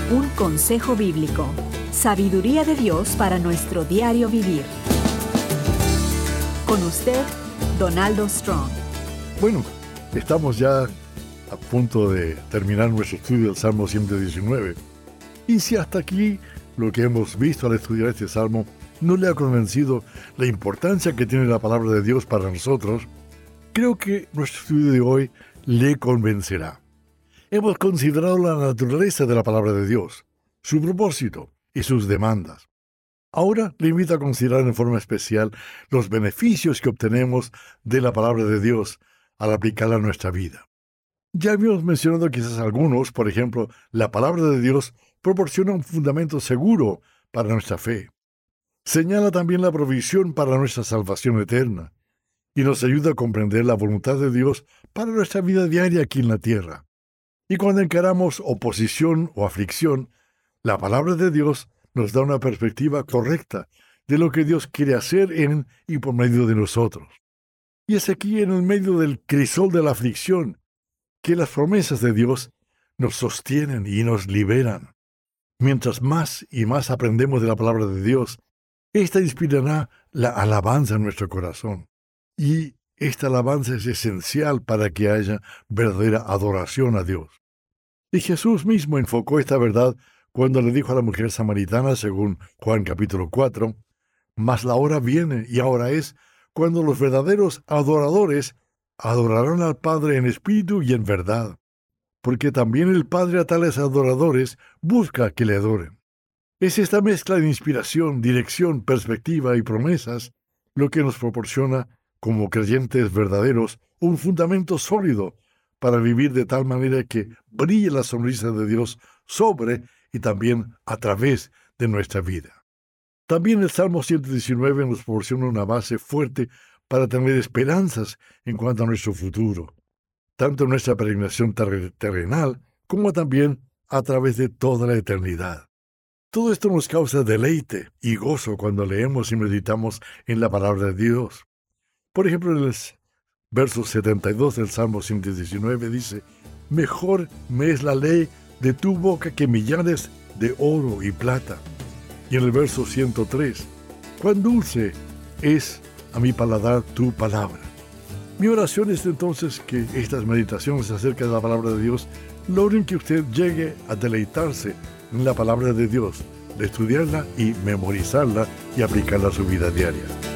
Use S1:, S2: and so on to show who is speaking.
S1: Un consejo bíblico. Sabiduría de Dios para nuestro diario vivir. Con usted, Donaldo Strong.
S2: Bueno, estamos ya a punto de terminar nuestro estudio del Salmo 119. Y si hasta aquí lo que hemos visto al estudiar este Salmo no le ha convencido la importancia que tiene la palabra de Dios para nosotros, creo que nuestro estudio de hoy le convencerá. Hemos considerado la naturaleza de la palabra de Dios, su propósito y sus demandas. Ahora le invito a considerar en forma especial los beneficios que obtenemos de la palabra de Dios al aplicarla a nuestra vida. Ya habíamos mencionado quizás algunos, por ejemplo, la palabra de Dios proporciona un fundamento seguro para nuestra fe. Señala también la provisión para nuestra salvación eterna y nos ayuda a comprender la voluntad de Dios para nuestra vida diaria aquí en la tierra. Y cuando encaramos oposición o aflicción, la palabra de Dios nos da una perspectiva correcta de lo que Dios quiere hacer en y por medio de nosotros. Y es aquí, en el medio del crisol de la aflicción, que las promesas de Dios nos sostienen y nos liberan. Mientras más y más aprendemos de la palabra de Dios, esta inspirará la alabanza en nuestro corazón. Y esta alabanza es esencial para que haya verdadera adoración a Dios. Y Jesús mismo enfocó esta verdad cuando le dijo a la mujer samaritana, según Juan capítulo 4, «Mas la hora viene, y ahora es, cuando los verdaderos adoradores adorarán al Padre en espíritu y en verdad, porque también el Padre a tales adoradores busca que le adoren». Es esta mezcla de inspiración, dirección, perspectiva y promesas lo que nos proporciona, como creyentes verdaderos, un fundamento sólido para vivir de tal manera que brille la sonrisa de Dios sobre y también a través de nuestra vida. También el Salmo 119 nos proporciona una base fuerte para tener esperanzas en cuanto a nuestro futuro, tanto en nuestra peregrinación terrenal como también a través de toda la eternidad. Todo esto nos causa deleite y gozo cuando leemos y meditamos en la palabra de Dios. Por ejemplo, en el verso 72 del Salmo 119 dice: «Mejor me es la ley de tu boca que millares de oro y plata». Y en el verso 103, «Cuán dulce es a mi paladar tu palabra». Mi oración es entonces que estas meditaciones acerca de la palabra de Dios logren que usted llegue a deleitarse en la palabra de Dios, de estudiarla y memorizarla y aplicarla a su vida diaria.